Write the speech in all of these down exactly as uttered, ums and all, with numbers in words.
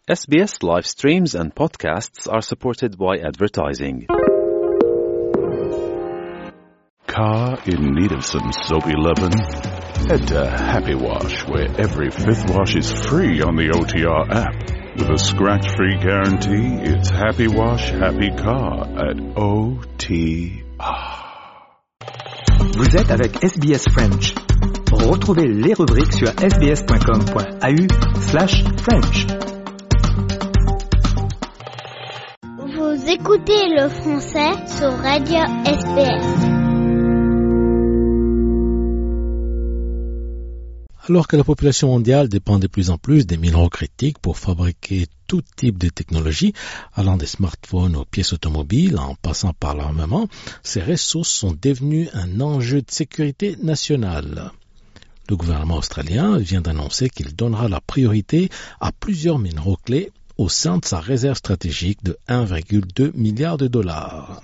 S B S live streams and podcasts are supported by advertising. Car in need of some soapy lovin'? Head to Happy Wash, where every fifth wash is free on the O T R app. With a scratch-free guarantee, it's Happy Wash, Happy Car at O T R. Vous êtes avec S B S French. Retrouvez les rubriques sur sbs.com.au slash French. Vous écoutez le français sur Radio S B S. Alors que la population mondiale dépend de plus en plus des minéraux critiques pour fabriquer tout type de technologie, allant des smartphones aux pièces automobiles, en passant par l'armement, ces ressources sont devenues un enjeu de sécurité nationale. Le gouvernement australien vient d'annoncer qu'il donnera la priorité à plusieurs minéraux clés au sein de sa réserve stratégique de un virgule deux milliard de dollars.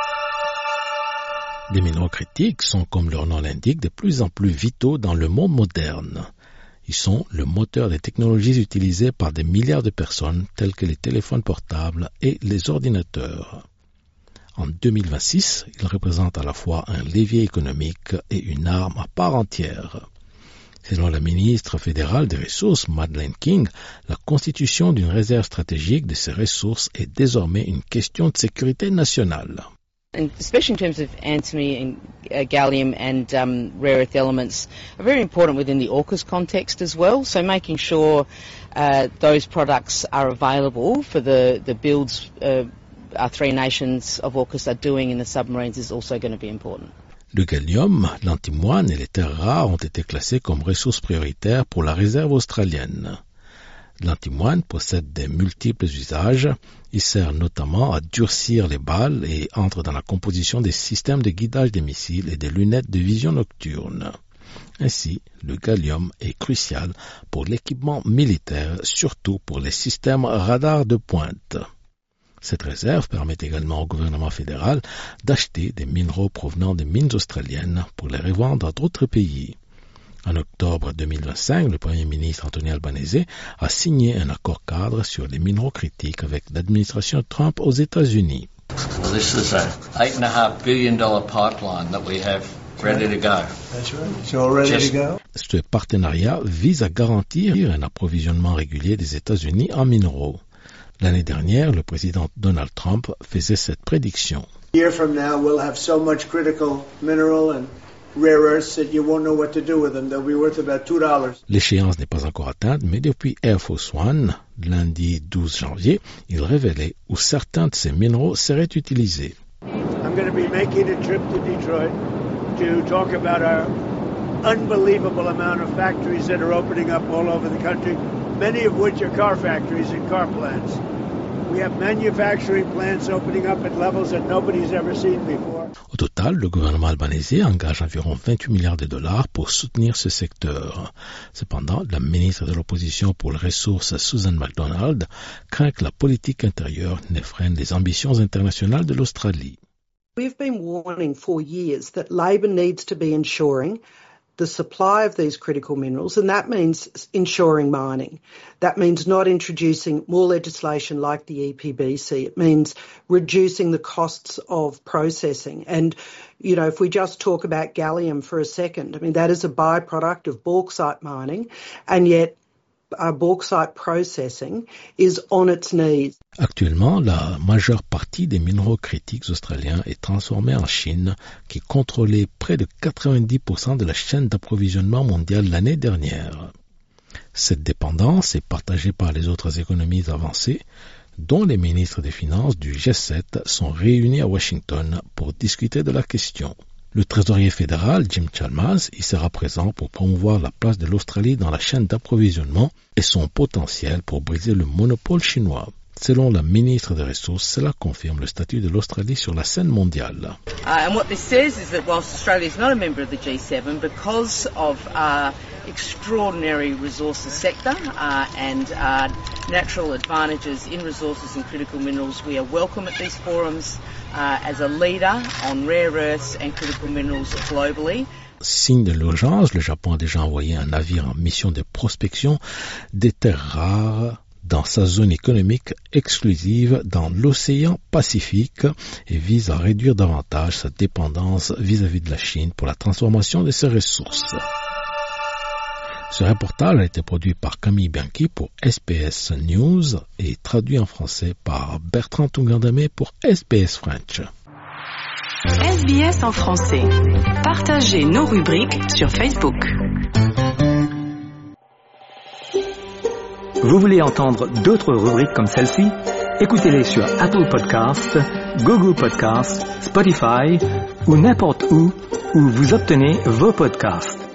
Les minéraux critiques sont, comme leur nom l'indique, de plus en plus vitaux dans le monde moderne. Ils sont le moteur des technologies utilisées par des milliards de personnes, telles que les téléphones portables et les ordinateurs. En deux mille vingt-six, ils représentent à la fois un levier économique et une arme à part entière. Selon la ministre fédérale des Ressources, Madeleine King, la constitution d'une réserve stratégique de ces ressources est désormais une question de sécurité nationale. And especially in terms of antimony and uh, gallium and um, rare earth elements are very important within the AUKUS context as well. So making sure uh, those products are available for the, the builds uh, our three nations of AUKUS are doing in the submarines is also going to be important. Le gallium, l'antimoine et les terres rares ont été classés comme ressources prioritaires pour la réserve australienne. L'antimoine possède de multiples usages. Il sert notamment à durcir les balles et entre dans la composition des systèmes de guidage des missiles et des lunettes de vision nocturne. Ainsi, le gallium est crucial pour l'équipement militaire, surtout pour les systèmes radars de pointe. Cette réserve permet également au gouvernement fédéral d'acheter des minéraux provenant des mines australiennes pour les revendre à d'autres pays. En octobre deux mille vingt-cinq, le Premier ministre Anthony Albanese a signé un accord cadre sur les minéraux critiques avec l'administration Trump aux États-Unis. Well, this is a eight and a half billion dollar pipeline that we have ready to go. That's right. It's all ready Just... to go. Ce partenariat vise à garantir un approvisionnement régulier des États-Unis en minéraux. L'année dernière, le président Donald Trump faisait cette prédiction. A year from now, we'll have so much critical mineral and rare earths that you won't know what to do with them. They'll be worth about two dollars. L'échéance n'est pas encore atteinte, mais depuis Air Force One, lundi douze janvier, il révélait où certains de ces minéraux seraient utilisés. I'm going to be making a trip to Detroit to talk about our unbelievable amount of factories that are opening up all over the country, many of which are car factories and car plants. We have manufacturing plants opening up at levels that nobody's ever seen before. Au total, le gouvernement albanais engage environ vingt-huit milliards de dollars pour soutenir ce secteur. Cependant, la ministre de l'Opposition pour les ressources, Susan MacDonald, craint que la politique intérieure n'effreine les ambitions internationales de l'Australie. We've been warning for years that Labor needs to be ensuring the supply of these critical minerals, and that means ensuring mining. That means not introducing more legislation like the E P B C. It means reducing the costs of processing. And, you know, if we just talk about gallium for a second, I mean, that is a byproduct of bauxite mining, and yet Uh, bauxite processing is on its knees. Actuellement, la majeure partie des minéraux critiques australiens est transformée en Chine, qui contrôlait près de quatre-vingt-dix pour cent de la chaîne d'approvisionnement mondiale l'année dernière. Cette dépendance est partagée par les autres économies avancées, dont les ministres des Finances du G sept sont réunis à Washington pour discuter de la question. Le trésorier fédéral, Jim Chalmers, y sera présent pour promouvoir la place de l'Australie dans la chaîne d'approvisionnement et son potentiel pour briser le monopole chinois. Selon la ministre des Ressources, cela confirme le statut de l'Australie sur la scène mondiale. Uh, and what this says is that whilst Australia is not a member of the G seven, because of our extraordinary resources sector uh, and our natural advantages in resources and critical minerals, we are welcome at these forums uh, as a leader on rare earths and critical minerals globally. Signe de l'urgence, le Japon a déjà envoyé un navire en mission de prospection des terres rares dans sa zone économique exclusive dans l'océan Pacifique et vise à réduire davantage sa dépendance vis-à-vis de la Chine pour la transformation de ses ressources. Ce reportage a été produit par Camille Bianchi pour S B S News et traduit en français par Bertrand Tungandame pour S B S French. S B S en français. Partagez nos rubriques sur Facebook. Vous voulez entendre d'autres rubriques comme celle-ci? Écoutez-les sur Apple Podcasts, Google Podcasts, Spotify ou n'importe où où vous obtenez vos podcasts.